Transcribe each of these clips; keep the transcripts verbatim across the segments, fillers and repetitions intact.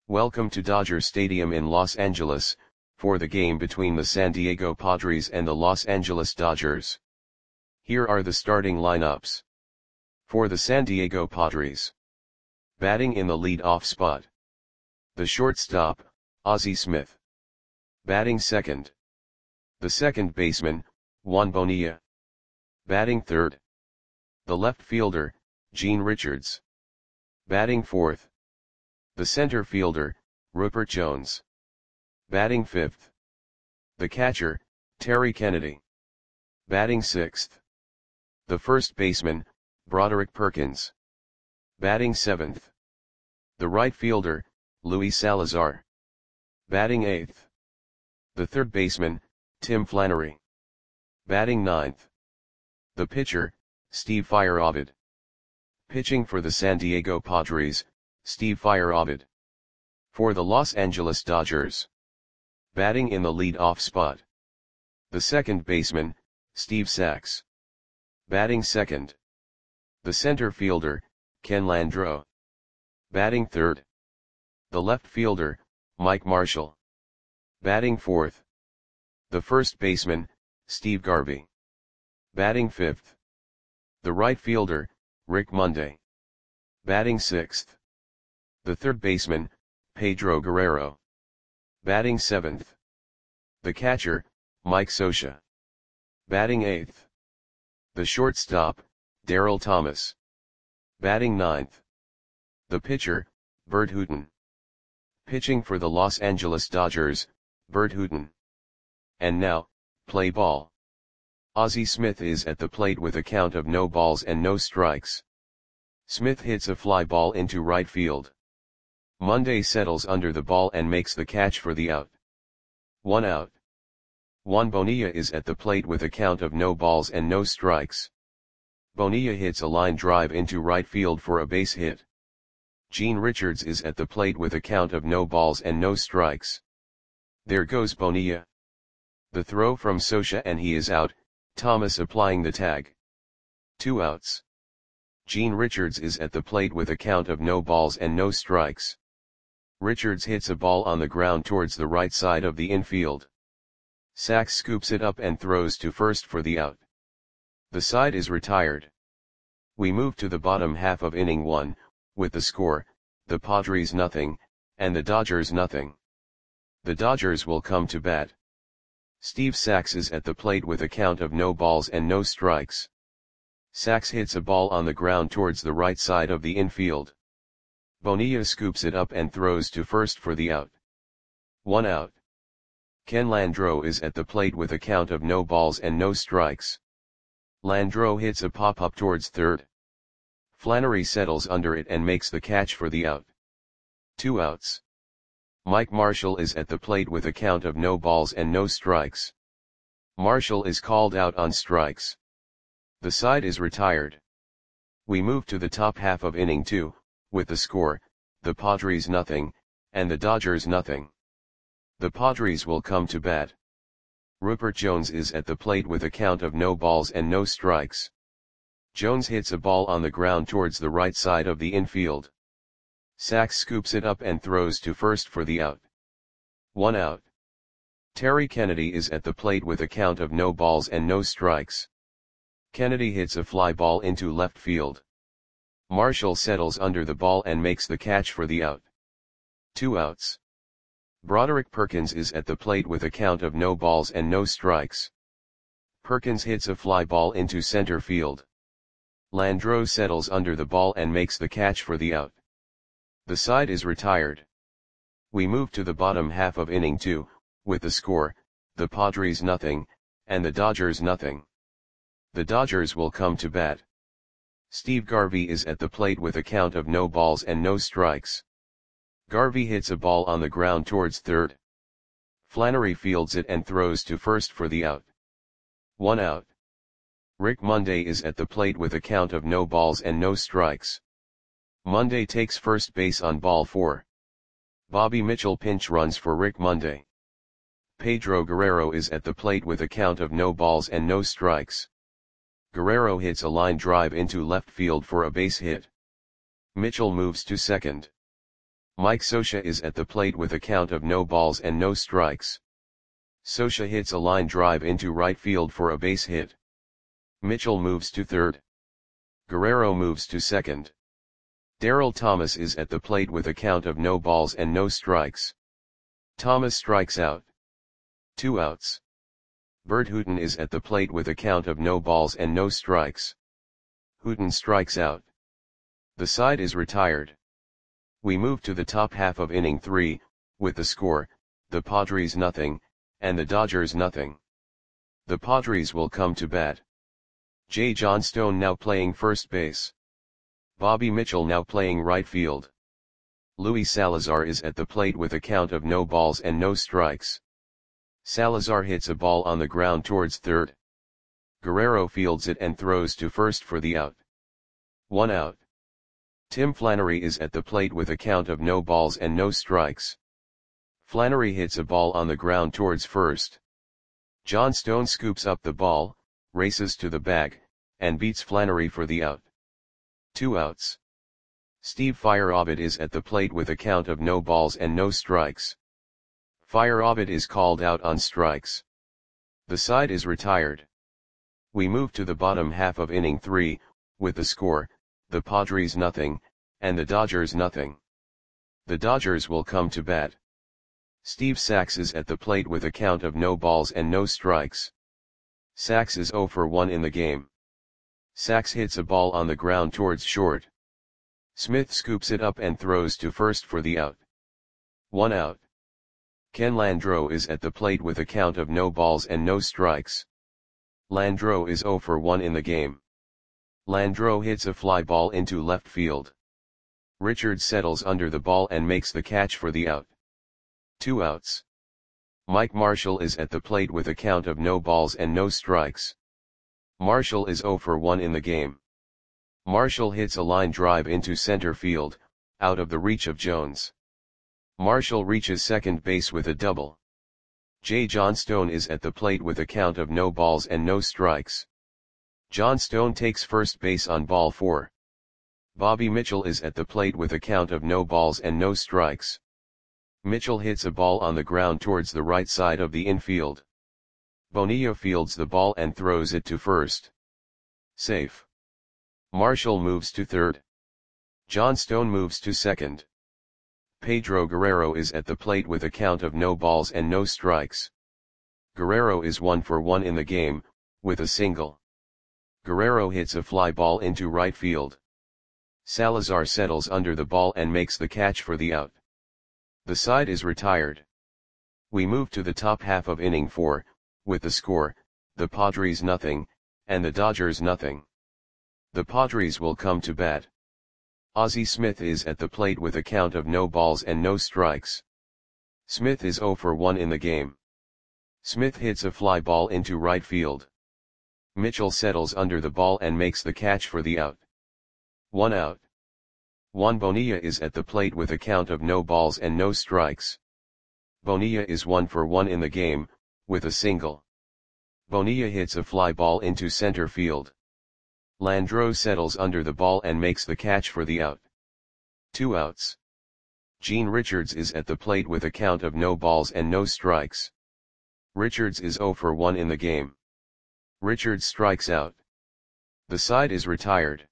Welcome to Dodger Stadium in Los Angeles, for the game between the San Diego Padres and the Los Angeles Dodgers. Here are the starting lineups. For the San Diego Padres. Batting in the lead-off spot. The shortstop, Ozzie Smith. Batting second. The second baseman, Juan Bonilla. Batting third. The left fielder, Gene Richards. Batting fourth. The center fielder, Rupert Jones. Batting fifth. The catcher, Terry Kennedy. Batting sixth. The first baseman, Broderick Perkins. Batting seventh. The right fielder, Luis Salazar. Batting eighth. The third baseman, Tim Flannery. Batting ninth. The pitcher, Steve Fire-Ovid. Pitching for the San Diego Padres, Steve Fire-Ovid. For the Los Angeles Dodgers. Batting in the lead-off spot. The second baseman, Steve Sax. Batting second. The center fielder, Ken Landreaux. Batting third. The left fielder, Mike Marshall. Batting fourth. The first baseman, Steve Garvey. Batting fifth. The right fielder, Rick Monday. Batting sixth. The third baseman, Pedro Guerrero. Batting seventh. The catcher, Mike Scioscia. Batting eighth. The shortstop, Darryl Thomas. Batting ninth. The pitcher, Bert Hooton. Pitching for the Los Angeles Dodgers, Bert Hooton. And now, play ball. Ozzie Smith is at the plate with a count of no balls and no strikes. Smith hits a fly ball into right field. Monday settles under the ball and makes the catch for the out. One out. Juan Bonilla is at the plate with a count of no balls and no strikes. Bonilla hits a line drive into right field for a base hit. Gene Richards is at the plate with a count of no balls and no strikes. There goes Bonilla. The throw from Scioscia and he is out, Thomas applying the tag. Two outs. Gene Richards is at the plate with a count of no balls and no strikes. Richards hits a ball on the ground towards the right side of the infield. Sax scoops it up and throws to first for the out. The side is retired. We move to the bottom half of inning one, with the score, the Padres nothing, and the Dodgers nothing. The Dodgers will come to bat. Steve Sax is at the plate with a count of no balls and no strikes. Sax hits a ball on the ground towards the right side of the infield. Bonilla scoops it up and throws to first for the out. One out. Ken Landreaux is at the plate with a count of no balls and no strikes. Landreaux hits a pop-up towards third. Flannery settles under it and makes the catch for the out. Two outs. Mike Marshall is at the plate with a count of no balls and no strikes. Marshall is called out on strikes. The side is retired. We move to the top half of inning two, with the score, the Padres nothing, and the Dodgers nothing. The Padres will come to bat. Rupert Jones is at the plate with a count of no balls and no strikes. Jones hits a ball on the ground towards the right side of the infield. Sax scoops it up and throws to first for the out. One out. Terry Kennedy is at the plate with a count of no balls and no strikes. Kennedy hits a fly ball into left field. Marshall settles under the ball and makes the catch for the out. Two outs. Broderick Perkins is at the plate with a count of no balls and no strikes. Perkins hits a fly ball into center field. Landreaux settles under the ball and makes the catch for the out. The side is retired. We move to the bottom half of inning two, with the score, the Padres nothing, and the Dodgers nothing. The Dodgers will come to bat. Steve Garvey is at the plate with a count of no balls and no strikes. Garvey hits a ball on the ground towards third. Flannery fields it and throws to first for the out. One out. Rick Monday is at the plate with a count of no balls and no strikes. Monday takes first base on ball four. Bobby Mitchell pinch runs for Rick Monday. Pedro Guerrero is at the plate with a count of no balls and no strikes. Guerrero hits a line drive into left field for a base hit. Mitchell moves to second. Mike Scioscia is at the plate with a count of no balls and no strikes. Scioscia hits a line drive into right field for a base hit. Mitchell moves to third. Guerrero moves to second. Darryl Thomas is at the plate with a count of no balls and no strikes. Thomas strikes out. Two outs. Bert Hooton is at the plate with a count of no balls and no strikes. Hooton strikes out. The side is retired. We move to the top half of inning three, with the score, the Padres nothing, and the Dodgers nothing. The Padres will come to bat. Jay Johnstone now playing first base. Bobby Mitchell now playing right field. Luis Salazar is at the plate with a count of no balls and no strikes. Salazar hits a ball on the ground towards third. Guerrero fields it and throws to first for the out. One out. Tim Flannery is at the plate with a count of no balls and no strikes. Flannery hits a ball on the ground towards first. Johnstone scoops up the ball, races to the bag, and beats Flannery for the out. Two outs. Steve Feierabend is at the plate with a count of no balls and no strikes. Feierabend is called out on strikes. The side is retired. We move to the bottom half of inning three, with the score, the Padres nothing, and the Dodgers nothing. The Dodgers will come to bat. Steve Sax is at the plate with a count of no balls and no strikes. Sax is oh for one in the game. Sax hits a ball on the ground towards short. Smith scoops it up and throws to first for the out. One out. Ken Landreaux is at the plate with a count of no balls and no strikes. Landreaux is oh for one in the game. Landreaux hits a fly ball into left field. Richards settles under the ball and makes the catch for the out. Two outs. Mike Marshall is at the plate with a count of no balls and no strikes. Marshall is oh for one in the game. Marshall hits a line drive into center field, out of the reach of Jones. Marshall reaches second base with a double. Jay Johnstone is at the plate with a count of no balls and no strikes. Johnstone takes first base on ball four. Bobby Mitchell is at the plate with a count of no balls and no strikes. Mitchell hits a ball on the ground towards the right side of the infield. Bonilla fields the ball and throws it to first. Safe. Marshall moves to third. Johnstone moves to second. Pedro Guerrero is at the plate with a count of no balls and no strikes. Guerrero is one for one in the game, with a single. Guerrero hits a fly ball into right field. Salazar settles under the ball and makes the catch for the out. The side is retired. We move to the top half of inning four, with the score, the Padres nothing, and the Dodgers nothing. The Padres will come to bat. Ozzie Smith is at the plate with a count of no balls and no strikes. Smith is oh for one in the game. Smith hits a fly ball into right field. Mitchell settles under the ball and makes the catch for the out. One out. Juan Bonilla is at the plate with a count of no balls and no strikes. Bonilla is one for one in the game, with a single. Bonilla hits a fly ball into center field. Landreaux settles under the ball and makes the catch for the out. Two outs. Gene Richards is at the plate with a count of no balls and no strikes. Richards is oh for one in the game. Richards strikes out. The side is retired.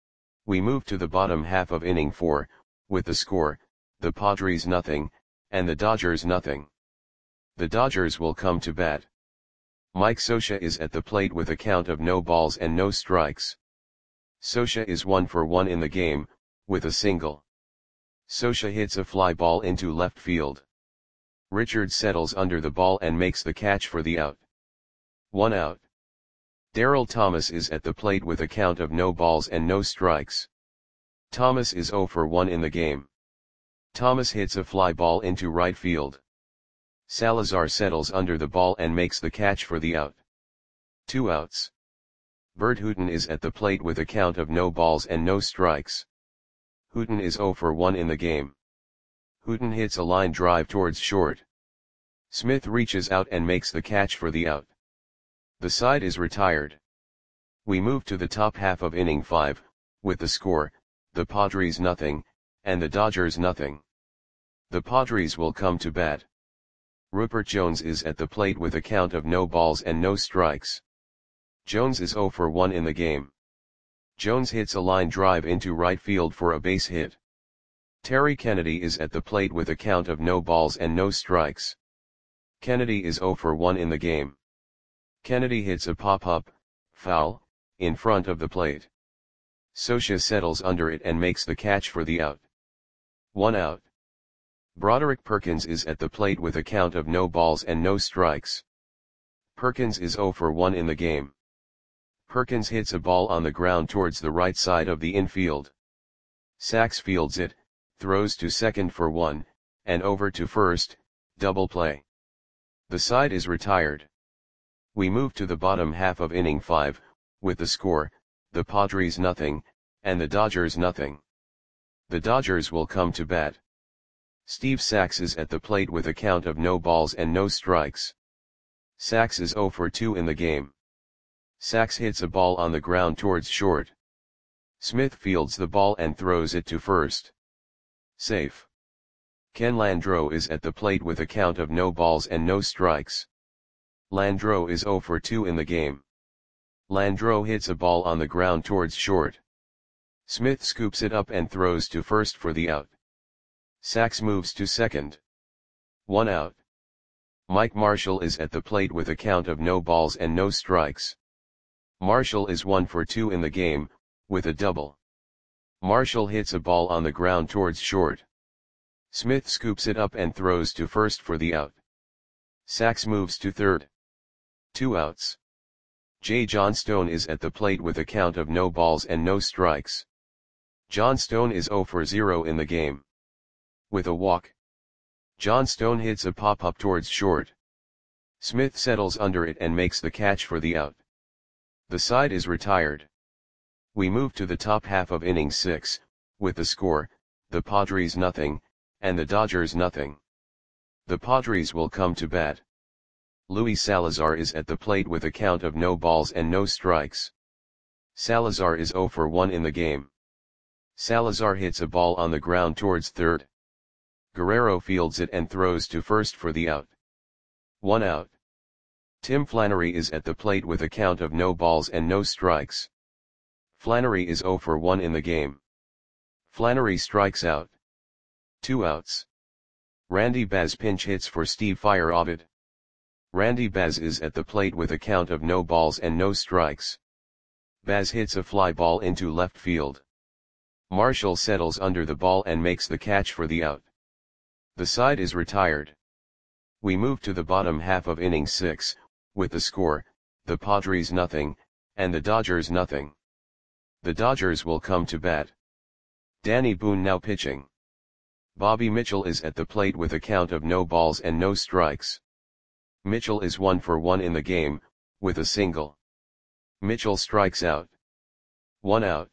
We move to the bottom half of inning four, with the score, the Padres nothing, and the Dodgers nothing. The Dodgers will come to bat. Mike Scioscia is at the plate with a count of no balls and no strikes. Scioscia is one for one in the game, with a single. Scioscia hits a fly ball into left field. Richards settles under the ball and makes the catch for the out. One out. Darryl Thomas is at the plate with a count of no balls and no strikes. Thomas is oh for one in the game. Thomas hits a fly ball into right field. Salazar settles under the ball and makes the catch for the out. Two outs. Bert Hooton is at the plate with a count of no balls and no strikes. Hooton is oh for one in the game. Hooton hits a line drive towards short. Smith reaches out and makes the catch for the out. The side is retired. We move to the top half of inning five, with the score, the Padres nothing, and the Dodgers nothing. The Padres will come to bat. Rupert Jones is at the plate with a count of no balls and no strikes. Jones is zero for one in the game. Jones hits a line drive into right field for a base hit. Terry Kennedy is at the plate with a count of no balls and no strikes. Kennedy is zero for one in the game. Kennedy hits a pop-up, foul, in front of the plate. Scioscia settles under it and makes the catch for the out. One out. Broderick Perkins is at the plate with a count of no balls and no strikes. Perkins is zero for one in the game. Perkins hits a ball on the ground towards the right side of the infield. Sachs fields it, throws to second for one, and over to first, double play. The side is retired. We move to the bottom half of inning five, with the score, the Padres nothing, and the Dodgers nothing. The Dodgers will come to bat. Steve Sachs is at the plate with a count of no balls and no strikes. Sachs is zero for two in the game. Sachs hits a ball on the ground towards short. Smith fields the ball and throws it to first. Safe. Ken Landreau is at the plate with a count of no balls and no strikes. Landreau is zero for two in the game. Landreau hits a ball on the ground towards short. Smith scoops it up and throws to first for the out. Sachs moves to second. One out. Mike Marshall is at the plate with a count of no balls and no strikes. Marshall is one for two in the game, with a double. Marshall hits a ball on the ground towards short. Smith scoops it up and throws to first for the out. Sachs moves to third. Two outs. Jay Johnstone is at the plate with a count of no balls and no strikes. Johnstone is zero for zero in the game. With a walk. Johnstone hits a pop-up towards short. Smith settles under it and makes the catch for the out. The side is retired. We move to the top half of inning six, with the score, the Padres nothing, and the Dodgers nothing. The Padres will come to bat. Luis Salazar is at the plate with a count of no balls and no strikes. Salazar is zero for one in the game. Salazar hits a ball on the ground towards third. Guerrero fields it and throws to first for the out. One out. Tim Flannery is at the plate with a count of no balls and no strikes. Flannery is zero for one in the game. Flannery strikes out. Two outs. Randy Baz pinch hits for Steve Fire-Ovid. Randy Baz is at the plate with a count of no balls and no strikes. Baz hits a fly ball into left field. Marshall settles under the ball and makes the catch for the out. The side is retired. We move to the bottom half of inning six, with the score, the Padres nothing, and the Dodgers nothing. The Dodgers will come to bat. Danny Boone now pitching. Bobby Mitchell is at the plate with a count of no balls and no strikes. Mitchell is one for one in the game, with a single. Mitchell strikes out. One out.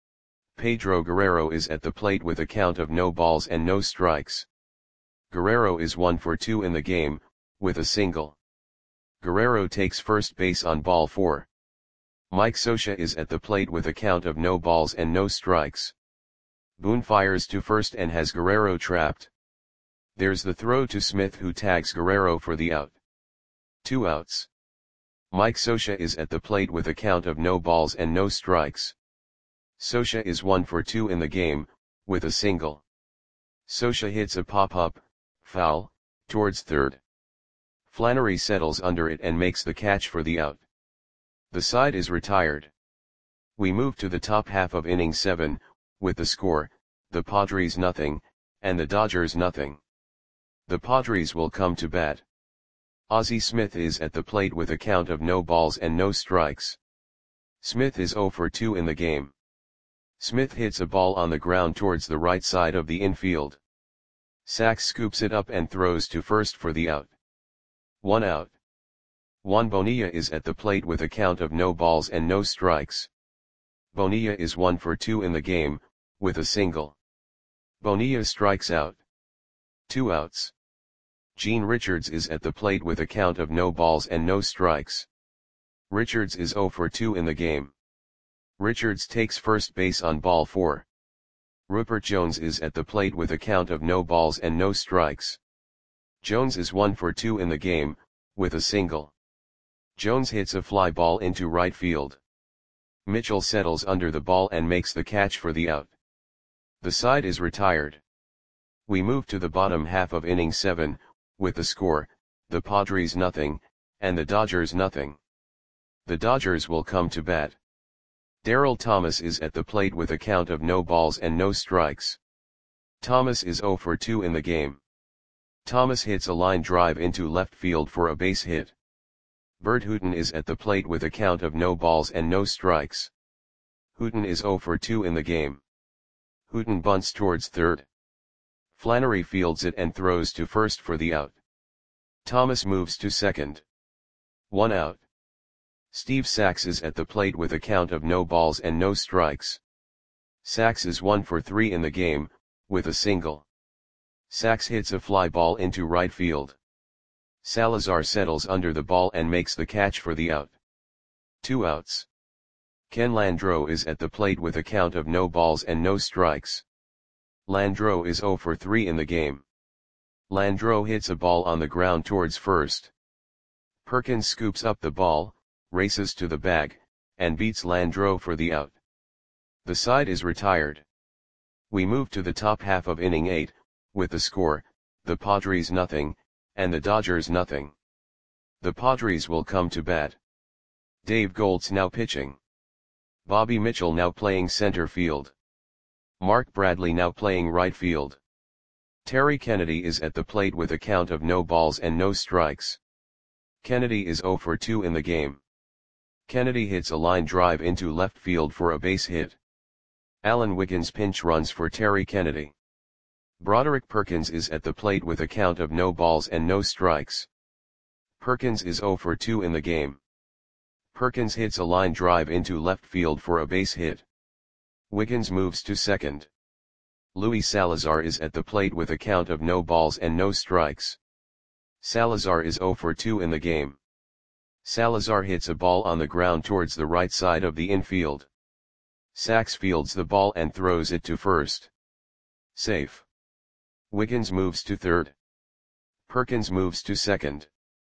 Pedro Guerrero is at the plate with a count of no balls and no strikes. Guerrero is one for two in the game, with a single. Guerrero takes first base on ball four. Mike Scioscia is at the plate with a count of no balls and no strikes. Boone fires to first and has Guerrero trapped. There's the throw to Smith, who tags Guerrero for the out. Two outs. Mike Scioscia is at the plate with a count of no balls and no strikes. Scioscia is one for two in the game, with a single. Scioscia hits a pop-up, foul, towards third. Flannery settles under it and makes the catch for the out. The side is retired. We move to the top half of inning seven, with the score, the Padres nothing, and the Dodgers nothing. The Padres will come to bat. Ozzie Smith is at the plate with a count of no balls and no strikes. Smith is zero for two in the game. Smith hits a ball on the ground towards the right side of the infield. Sachs scoops it up and throws to first for the out. One out. Juan Bonilla is at the plate with a count of no balls and no strikes. Bonilla is one for two in the game, with a single. Bonilla strikes out. Two outs. Gene Richards is at the plate with a count of no balls and no strikes. Richards is zero for two in the game. Richards takes first base on ball four. Rupert Jones is at the plate with a count of no balls and no strikes. Jones is one for two in the game, with a single. Jones hits a fly ball into right field. Mitchell settles under the ball and makes the catch for the out. The side is retired. We move to the bottom half of inning seven, with the score, the Padres nothing, and the Dodgers nothing. The Dodgers will come to bat. Darryl Thomas is at the plate with a count of no balls and no strikes. Thomas is zero for two in the game. Thomas hits a line drive into left field for a base hit. Bert Hooton is at the plate with a count of no balls and no strikes. Hooton is zero for two in the game. Hooton bunts towards third. Flannery fields it and throws to first for the out. Thomas moves to second. One out. Steve Sax is at the plate with a count of no balls and no strikes. Sax is one for three in the game, with a single. Sax hits a fly ball into right field. Salazar settles under the ball and makes the catch for the out. Two outs. Ken Landreau is at the plate with a count of no balls and no strikes. Landreau is zero for three in the game. Landreau hits a ball on the ground towards first. Perkins scoops up the ball, races to the bag, and beats Landreau for the out. The side is retired. We move to the top half of inning eight, with the score, the Padres nothing, and the Dodgers nothing. The Padres will come to bat. Dave Goltz now pitching. Bobby Mitchell now playing center field. Mark Bradley now playing right field. Terry Kennedy is at the plate with a count of no balls and no strikes. Kennedy is zero for two in the game. Kennedy hits a line drive into left field for a base hit. Alan Wiggins pinch runs for Terry Kennedy. Broderick Perkins is at the plate with a count of no balls and no strikes. Perkins is zero for two in the game. Perkins hits a line drive into left field for a base hit. Wiggins moves to second. Luis Salazar is at the plate with a count of no balls and no strikes. Salazar is zero for two in the game. Salazar hits a ball on the ground towards the right side of the infield. Sax fields the ball and throws it to first. Safe. Wiggins moves to third. Perkins moves to second.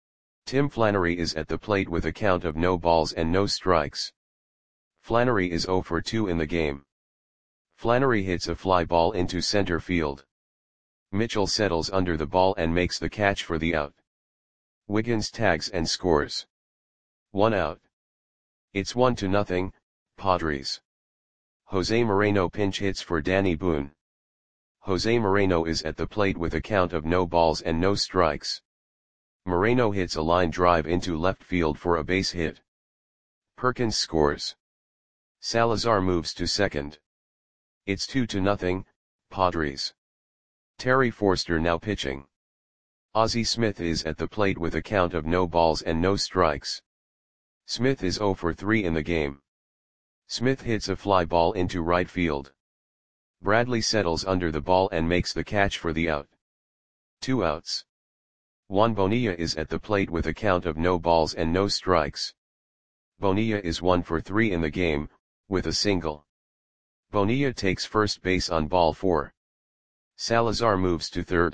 Tim Flannery is at the plate with a count of no balls and no strikes. Flannery is zero for two in the game. Flannery hits a fly ball into center field. Mitchell settles under the ball and makes the catch for the out. Wiggins tags and scores. One out. It's one to nothing, Padres. Jose Moreno pinch hits for Danny Boone. Jose Moreno is at the plate with a count of no balls and no strikes. Moreno hits a line drive into left field for a base hit. Perkins scores. Salazar moves to second. It's two to nothing, Padres. Terry Forster now pitching. Ozzie Smith is at the plate with a count of no balls and no strikes. Smith is zero for three in the game. Smith hits a fly ball into right field. Bradley settles under the ball and makes the catch for the out. Two outs. Juan Bonilla is at the plate with a count of no balls and no strikes. Bonilla is one for three in the game, with a single. Bonilla takes first base on ball four. Salazar moves to third.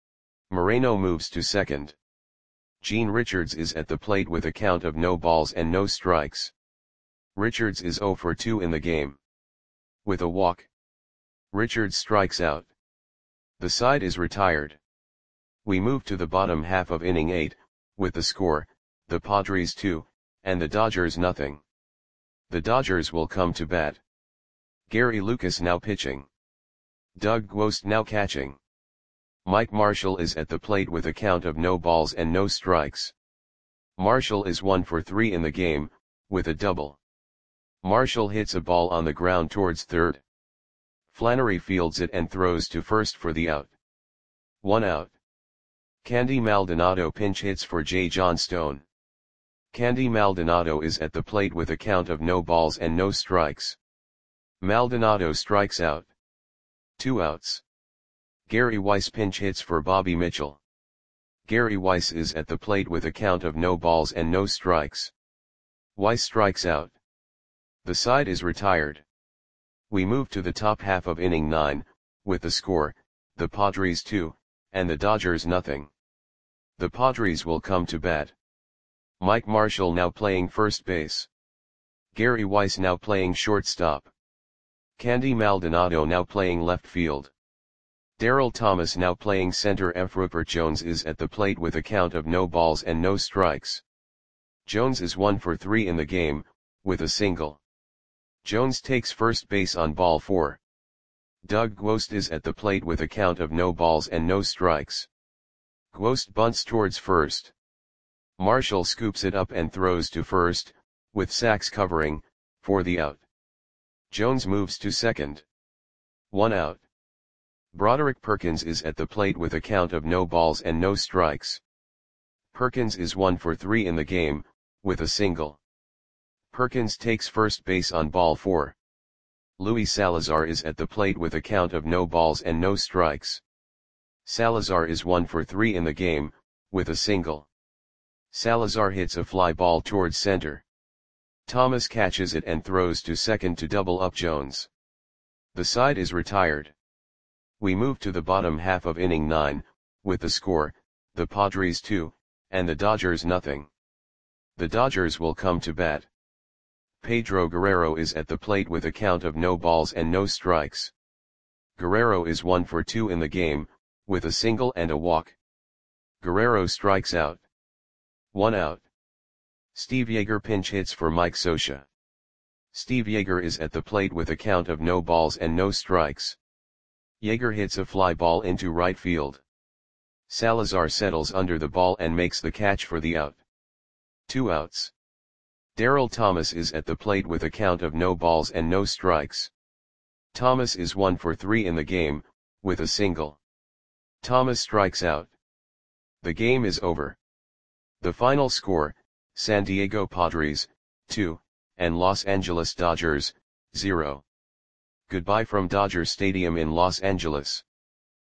Moreno moves to second. Gene Richards is at the plate with a count of no balls and no strikes. Richards is zero for two in the game. With a walk, Richards strikes out. The side is retired. We move to the bottom half of inning eight, with the score, the Padres two, and the Dodgers nothing. The Dodgers will come to bat. Gary Lucas now pitching. Doug Gwost now catching. Mike Marshall is at the plate with a count of no balls and no strikes. Marshall is one for three in the game, with a double. Marshall hits a ball on the ground towards third. Flannery fields it and throws to first for the out. One out. Candy Maldonado pinch hits for J. John Stone. Candy Maldonado is at the plate with a count of no balls and no strikes. Maldonado strikes out. Two outs. Gary Weiss pinch hits for Bobby Mitchell. Gary Weiss is at the plate with a count of no balls and no strikes. Weiss strikes out. The side is retired. We move to the top half of inning nine, with the score, the Padres two, and the Dodgers nothing. The Padres will come to bat. Mike Marshall now playing first base. Gary Weiss now playing shortstop. Candy Maldonado now playing left field. Darryl Thomas now playing center. F. Rupert Jones is at the plate with a count of no balls and no strikes. Jones is one for three in the game, with a single. Jones takes first base on ball four. Doug Gwost is at the plate with a count of no balls and no strikes. Gwost bunts towards first. Marshall scoops it up and throws to first, with sacks covering, for the out. Jones moves to second. One out. Broderick Perkins is at the plate with a count of no balls and no strikes. Perkins is one for three in the game, with a single. Perkins takes first base on ball four. Luis Salazar is at the plate with a count of no balls and no strikes. Salazar is one for three in the game, with a single. Salazar hits a fly ball towards center. Thomas catches it and throws to second to double up Jones. The side is retired. We move to the bottom half of inning nine, with the score, the Padres two, and the Dodgers nothing. The Dodgers will come to bat. Pedro Guerrero is at the plate with a count of no balls and no strikes. Guerrero is one for two in the game, with a single and a walk. Guerrero strikes out. One out. Steve Yeager pinch hits for Mike Scioscia. Steve Yeager is at the plate with a count of no balls and no strikes. Yeager hits a fly ball into right field. Salazar settles under the ball and makes the catch for the out. Two outs. Darryl Thomas is at the plate with a count of no balls and no strikes. Thomas is one for three in the game, with a single. Thomas strikes out. The game is over. The final score, San Diego Padres, two, and Los Angeles Dodgers, zero. Goodbye from Dodger Stadium in Los Angeles.